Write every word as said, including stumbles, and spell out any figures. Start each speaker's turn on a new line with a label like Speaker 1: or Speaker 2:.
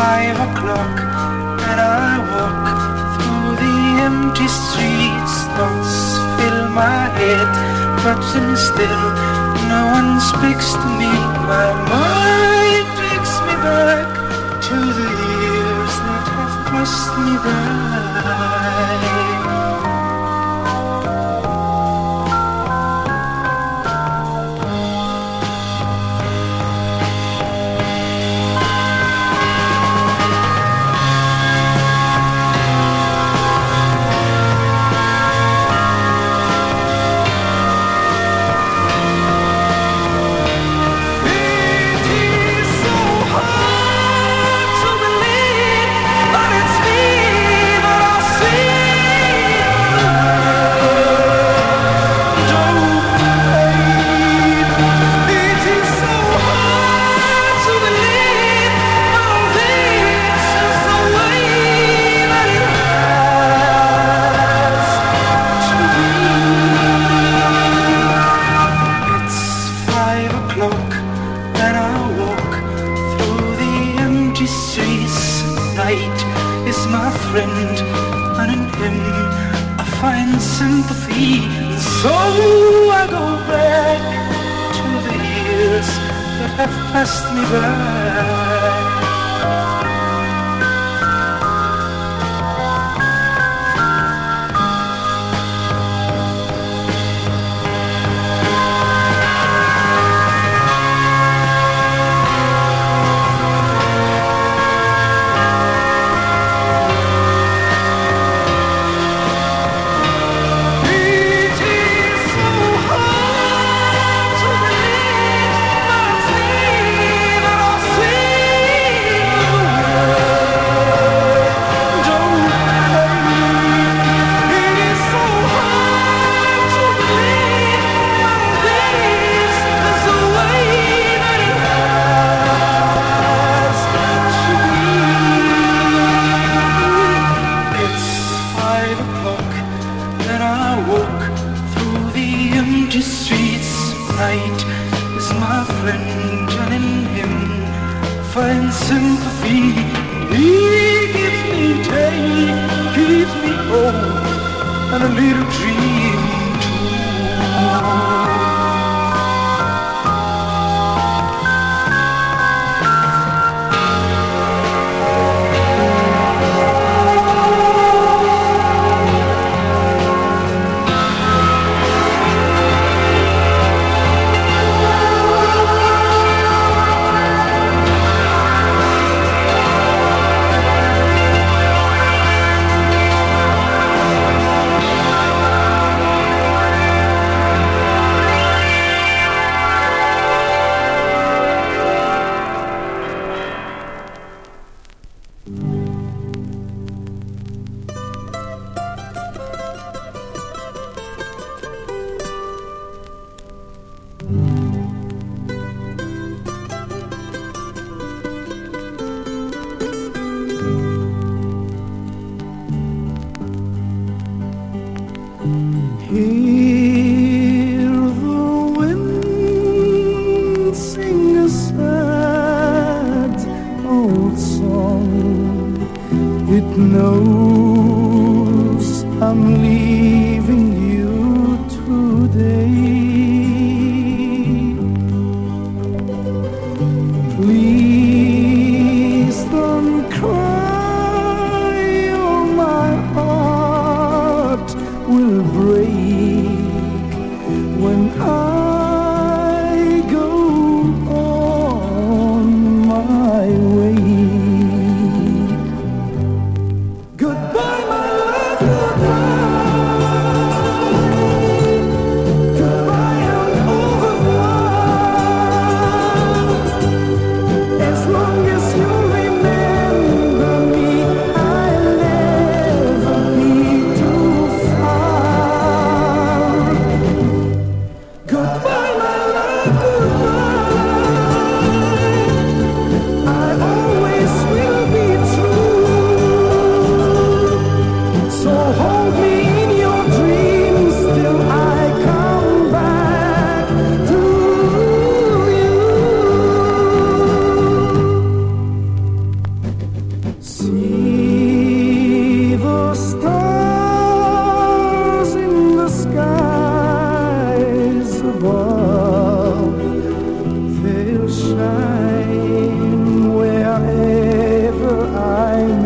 Speaker 1: five o'clock and I walk through the empty streets. Thoughts fill my head, but still no one speaks to me. My mind takes me back to the years that have passed me by. Sympathy, so I go back to the years that have passed me by. Sympathy, he gives me day, gives me hope, and a little dream too. Goodbye, my love, goodbye. See the stars in the skies above, they'll shine wherever I may.